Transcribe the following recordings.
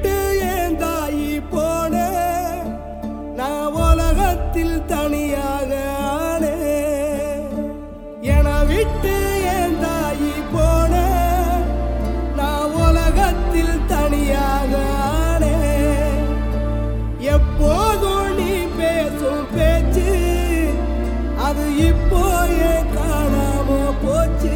விட்டு என் தாயி போன நான் உலகத்தில் தனியாக ஆனே என விட்டு என் தாயி போன நான் உலகத்தில் தனியாக ஆனே எப்போதும் நீ பேசும் பேச்சு அது இப்போ ஏன் காணாம போச்சு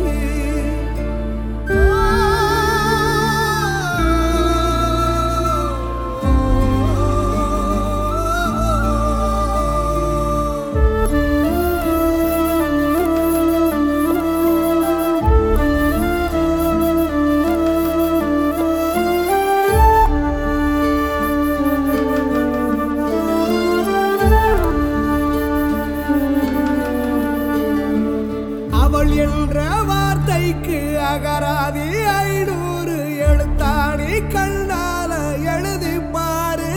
அவள் என்ற வார்த்தைக்கு அகராதி 500 எழுத்தாடி கண்ணால எழுதி பாரு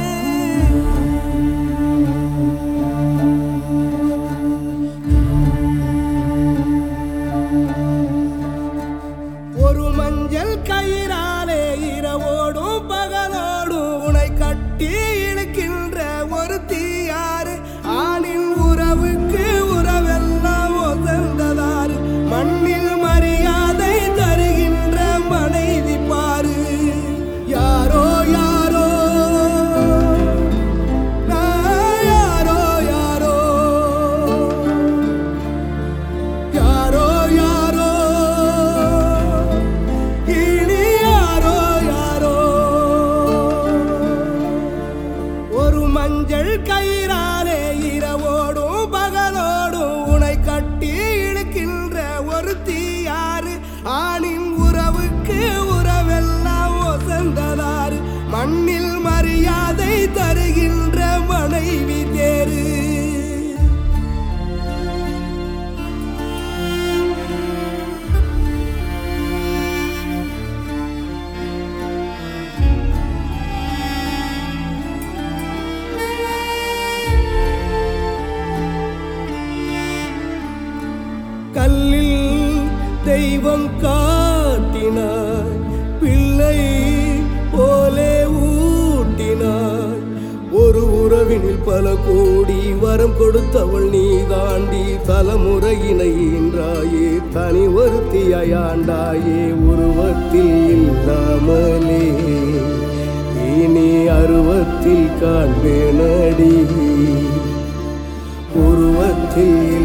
ஒரு மஞ்சள் கயிறாலே இரவோடும் பகலோடும் உனை கட்டி இழுக்கின்ற ஒரு தீயாறு ஆணின் உறவுக்கு உறவெல்லாம் ஒசந்ததாறு மண்ணில் மரியாதை தருகின்ற மனைவி பாரு யாரோ யாரோ யாரோ யாரோ யாரோ யாரோ இனி யாரோ யாரோ ஒரு மஞ்சள் கயிறாலே இரவோடும் பகலோடும் உனை கட்டி இழுக்கின்ற ஒரு தீயாறு ஆணின் உறவுக்கு உறவெல்லாம் ஒசந்ததாறு மண்ணில் மரியாதை தருகின்ற மனைவி தேரு கல்லில் தெய்வம் காட்டினாய் பிள்ளை போலே ஊட்டினாய் ஒரு உறவினில் பல கோடி வரம் கொடுத்தவள் நீ தாண்டி தலைமுறையினை ஈன்றாயே தனி ஒருத்தியாண்டாயே உருவத்தில் இல்லாமலே இனி அருவத்தில் காண்பேனடி உருவத்தில்